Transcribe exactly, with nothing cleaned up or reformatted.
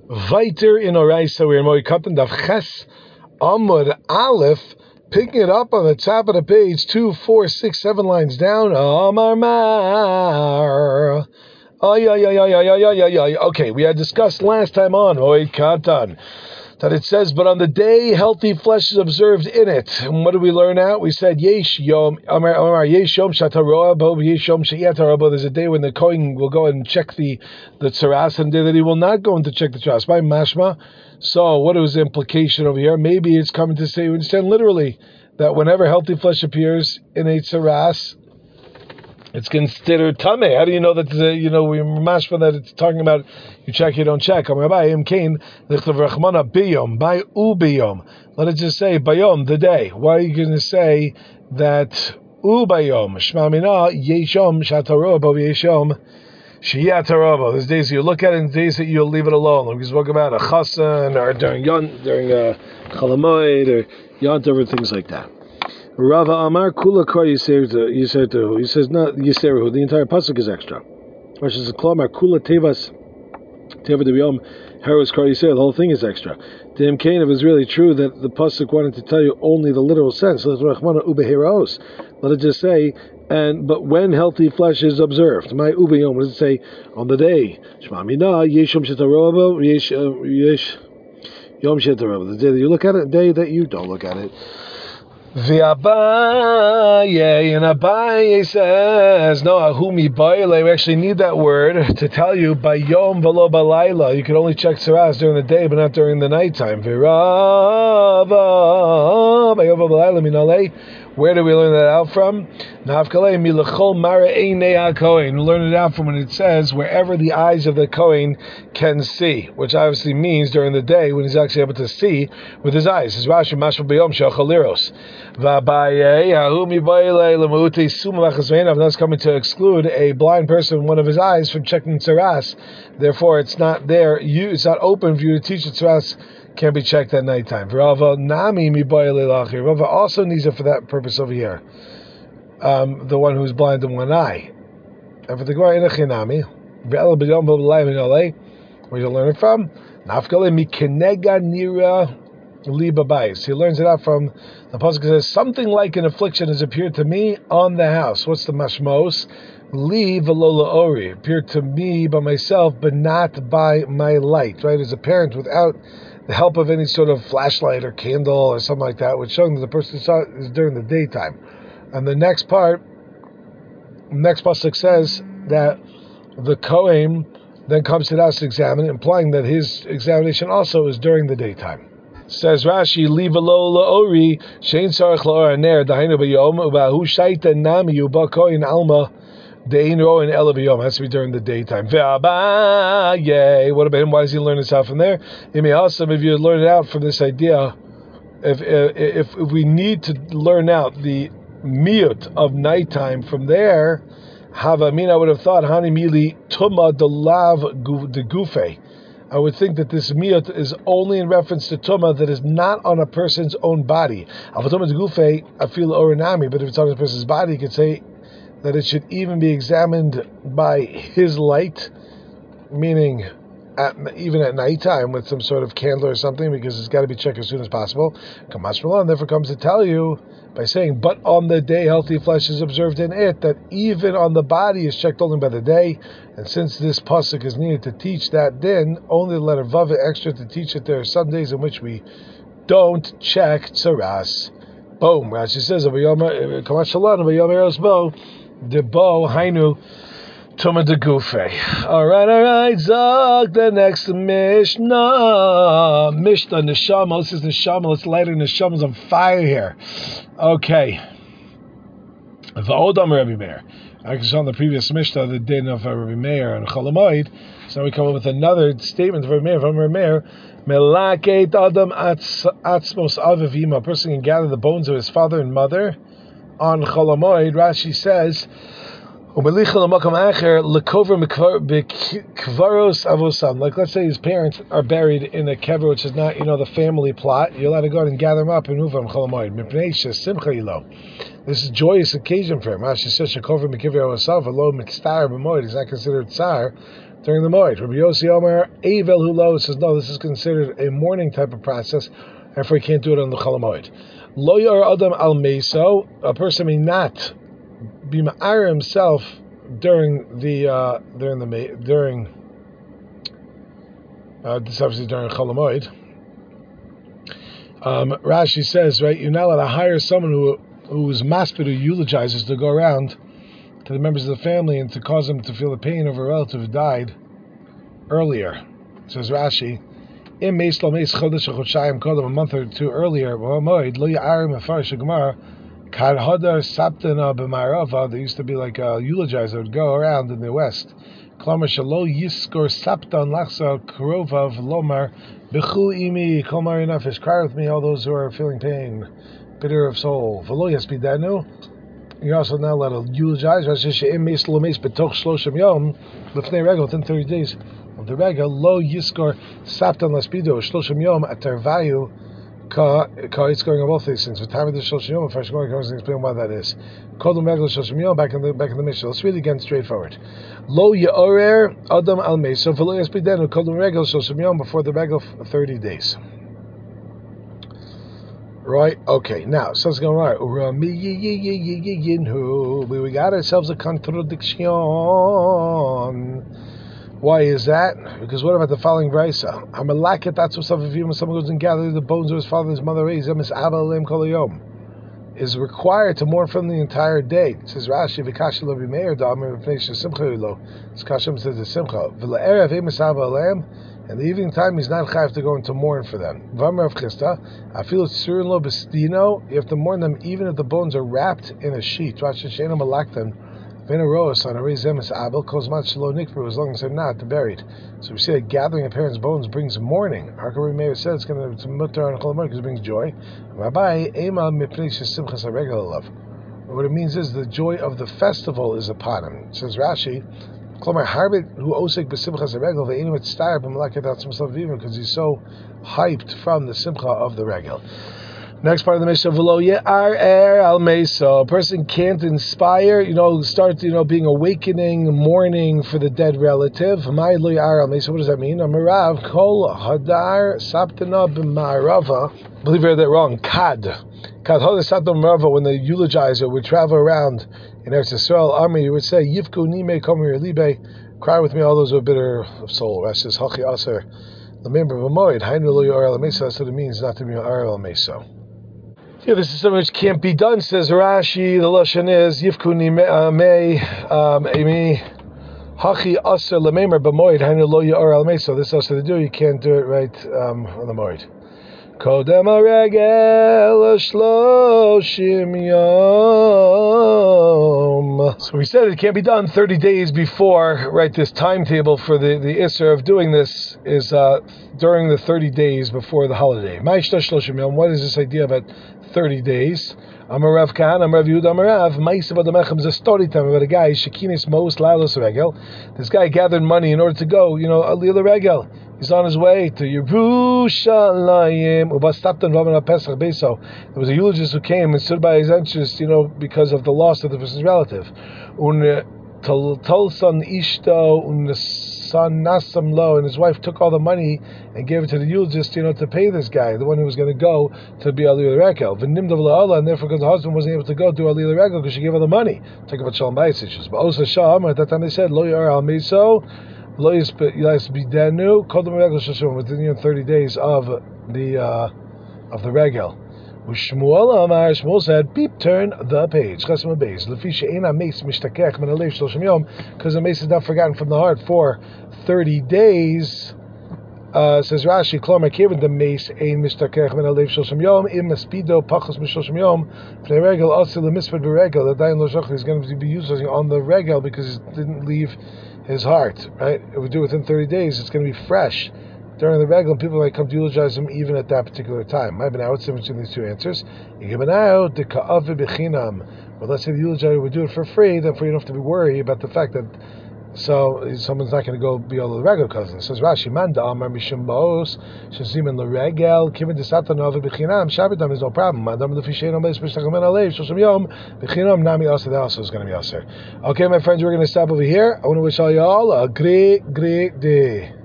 Weiter in Oraisa, we're in Moed Katan Daf Ches Amud Aleph, picking it up on the top of the page, two, four, six, seven lines down. Amar Mar. Oh, yeah, yeah, yeah, yeah, yeah, yeah, yeah, yeah. Okay, we had discussed last time on Moed Katan that it says, but on the day healthy flesh is observed in it. And what did we learn out? We said, Yesh Yom, Amar, Amar, Yesh Yom Shataroa, Bo, Yesh Yom Sheyatarabo. There's a day when the Kohen will go and check the, the tzaras, and a day that he will not go in to check the tzaras. By Mashma. So, what is the implication over here? Maybe it's coming to say, we understand literally, that whenever healthy flesh appears in a tzaras, it's considered tameh. How do you know that? Uh, you know, we mashma that it's talking about you check, you don't check. Let it just say bayom, the day. Why are you going to say that u bayom? Shmamina yeshom shataroba yeshom shiyataraba. There's days you look at it, and days that you'll leave it alone. We spoke about a chasan or during yon during a chalamoid or yontav or things like that. Rava Amar Kula Kar Yisertu. He says not Yiseru. The entire pasuk is extra. Which is a Klamar Kula Tevas Teva Debiyom Heros Kar Yiser. The whole thing is extra. To him, Cain, if it's really true that the pasuk wanted to tell you only the literal sense, let it just say, and but when healthy flesh is observed, my ubiyom, what does it say on the day? Shmamina Yeshom Shetarobo Yesh Yesh Yom Shetarobo. The day that you look at it, the day that you don't look at it. V'abaye, and Abaye says, no, ahumi baile, we actually need that word to tell you, bayom v'lo balayla, you can only check tzaras during the day, but not during the nighttime. V'rava, bayom v'lo balayla minalei, where do we learn that out from? Nafkalei milachol mara einei ha-kohen, we learn it out from when it says, wherever the eyes of the Kohen can see, which obviously means during the day, when he's actually able to see with his eyes. It's Rashi, mashma bayom shachaliros. That's coming to exclude a blind person, one of his eyes, from checking tzaras. Therefore, it's not there. You, it's not open for you to teach that tzaras can't be checked at nighttime. Rava nami Rava also needs it for that purpose over here. Um, the one who's blind in one eye. And for the Gemara inachinami, where you learn it from? Nafkale mikenega nira. He learns it out from the pasuk says something like an affliction has appeared to me on the house. What's the mashmos? Li v'lo ori, appeared to me by myself, but not by my light. Right, as a parent, without the help of any sort of flashlight or candle or something like that, which showing that the person saw it is during the daytime. And the next part, next pasuk says that the Kohen then comes to the house to examine it, implying that his examination also is during the daytime. Says Rashi, leave alone ori shein sarach laor ner dainu b'yom ubahu shaita nami ubakoin alma dein roin ela b'yom. Has to be during the daytime. Ve'abaye. What about him? Why does he learn this out from there? It may also, if you learn it out from this idea, if if if we need to learn out the miut of nighttime from there, Havamin, I would have thought hani mili tuma delav de gufe. I would think that this miyut is only in reference to tumah that is not on a person's own body. But if it's on a person's body, you could say that it should even be examined by his light, meaning at, even at nighttime with some sort of candle or something, because it's got to be checked as soon as possible. Kamash Malan therefore comes to tell you by saying, but on the day healthy flesh is observed in it, that even on the body is checked only by the day. And since this pasuk is needed to teach that din, only the letter vav extra to teach it, there are some days in which we don't check tzaras. Boom. Rashi says, Kamash Malan, the bo hainu Tuma de Gufe. Alright, alright, Zog, the next Mishnah. Mishnah, Neshama. This is Neshama. Let's light our Neshama's on fire here. Okay. V'odam Rabbi Meir. I saw on the previous Mishnah, the din of Rabbi Meir and Cholamoid. So now we come up with another statement of Rabbi Meir. From Rabbi Meir, Melaket Adam Atzmos Avivim. A person can gather the bones of his father and mother. On Cholamoid, Rashi says, like let's say his parents are buried in a kever which is not, you know, the family plot. You're allowed to go out and gather them up and move them. This is a joyous occasion for him. Rashi says Shekova Mekivya Osav Alo Mitztar B'Moed. He's not considered tsar during the Moed. Rabbi Yossi Omer Eivel Hulo says no, this is considered a mourning type of process. Therefore, he can't do it on the Chol Moed. Lo Yor Adam Al Meso. A person may not be ma'ar himself during the uh, during the during uh, this obviously during Chol Moed. Um, Rashi says, right, you're not allowed to hire someone who who's maspid, who eulogizes, to go around to the members of the family and to cause them to feel the pain of a relative who died earlier. Says Rashi, Im meis lo meis chodesh or chodshayim kodem, a month or two earlier, Moed lo ya'arim afarish gemara kad hadar saptana b'ma'arava. There used to be like a eulogizer that would go around in the west. Klamer shalo yiskor saptan lachsa karovav lomar b'chu imi kolmar nefesh. Cry with me, all those who are feeling pain, bitter of soul. V'lo yaspidanu. You're also not allowed to eulogize. Rashi she'im meis lo meis betoch shloshim yom lefnei regel, within thirty days of the regel. Lo yiskor saptan laspido shloshim yom atarvayu ka ka. It's going on both these things. The time of the shloshim yom, Fresh Gemara comes and explain why that is. Kodem regel shloshim yom, back in the back in the Mishnah. Let's read it again straightforward. Lo ye'orer adam al meso v'lo yaspidenu kodem regel shloshim yom, before the regel thirty days. Right, okay, now, so it's going right. We got ourselves a contradiction. Why is that? Because what about the following brisa? Hamalaket atzvus avivim, when someone goes and gathers the bones of his father and his mother, is required to mourn from the entire day. It says Rashi, V'kasha lo b'meir da'amir v'pnei shesimcha yulo. It's Kashem says the simcha. V'la'erev emes aba alem. And the evening time, he's not chayav to go into mourn for them. V'amar of Chisda, afilu tzurin lo b'stino. You have to mourn them even if the bones are wrapped in a sheet. Rashi she'enu malakten v'neroos on a reizemes abel kozmat shelo nikbru, as long as they're not buried. So we see that gathering a parent's bones brings mourning. Harkari Meir said it's going to mutter on Chol Moed because it brings joy. Rabbi ema mipnei shesimchas haregel alav. What it means is the joy of the festival is upon him. It says Rashi, Klomer harbit who osek b'simchas haregel ve'enu mitztayr b'malaket atzmos avivim, because he's so hyped from the simcha of the regel. Next part of the Mishnah, v'lo ye'ar er al meso. A person can't inspire, you know, start, you know, being awakening, mourning for the dead relative. V'may lo ye'ar al meso. What does that mean? Amarav kol hadar saptana b'ma'arava. Believe I read that wrong. Kad. Kad hadar saptana b'ma'arava. When the eulogizer would travel around in Eretz Yisrael army, you would say, Yivku nime komer libe. Cry with me, all those who are bitter of soul. Rashi says, Hachi aser l'member v'moed. Hainu lo ye'ar al meso. That's what it means, not to be ye'ar al meso. Yeah, this is something which can't be done, says Rashi. The lashon is Yifkuni me emi hachi aser lememer b'moed hainu lo ye'ar al meso. This also to do. You can't do it right um, on the moed. Kodem haregel shloshim yom. So we said it can't be done thirty days before. Right, this timetable for the the isser of doing this is uh, during the thirty days before the holiday. Ma'ishta shloshim yom. What is this idea about thirty days? Amar Rav Kan, Amar Rav Yehuda, Amar Rav. Ma'isa b'damechem is a story time about a guy shekinis mos lalos regel. This guy gathered money in order to go, you know, aliyah the regel. He's on his way to Yerushalayim. There was a eulogist who came and stood by his entrance, you know, because of the loss of the person's relative. Tolson Ishto son Nasam Lo, and his wife took all the money and gave it to the eulogist, you know, to pay this guy, the one who was going to go to be Aliyah Rekel. And therefore, because the husband wasn't able to go to Aliyah Rekel because she gave her the money. Talk about Shalom Bayis issues. But also Sham, at that time they said, Lo Yor Al Meso, Lo Yisbidenu, Kodem Regel Shoshim, within thirty days of the uh, of the Regel. Shmuel Amar, Shmuel said, beep, turn the page. Because the mace is not forgotten from the heart for thirty days. Uh, says Rashi, Klomar Kevin, the mace ein mishtakech min alev shloshim yom im maspido pachos mishloshim yom pnei regel asil lemisfed beregel. The dayan lo shachar is going to be used on the regel because it didn't leave his heart. Right? If we do it within thirty days, it's going to be fresh. During the regel, people might come to eulogize him even at that particular time. Maybe now what's the difference between these two answers? But let's say the eulogizer would do it for free, then for you don't have to be worried about the fact that so someone's not going to go be all the regular cousin. It says Rashi, man da amar mishum baos shazimin l'regel kiven desatanov b'chinam shabbatam is no problem. Man da amar l'fishein omes b'shtachamen alev shoshim yom b'chinam nami also that also is going to be aser. Okay, my friends, we're going to stop over here. I want to wish all you all a great, great day.